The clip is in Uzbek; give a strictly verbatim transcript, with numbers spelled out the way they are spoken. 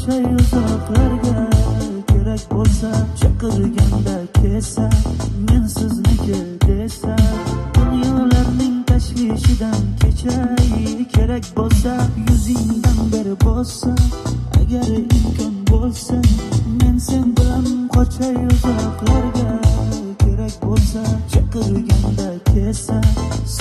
qochay uzoqlarga, kerak bo'lsa chaqirganda kelsa, men sizniki desa, dunyolarning tashvishidan kechay, kerak bo'lsa yuzingdan beri bo'lsa, agar imkon bo'lsa, men sen bilan qochay uzoqlarga, kerak bo'lsa chaqirganda kelsa.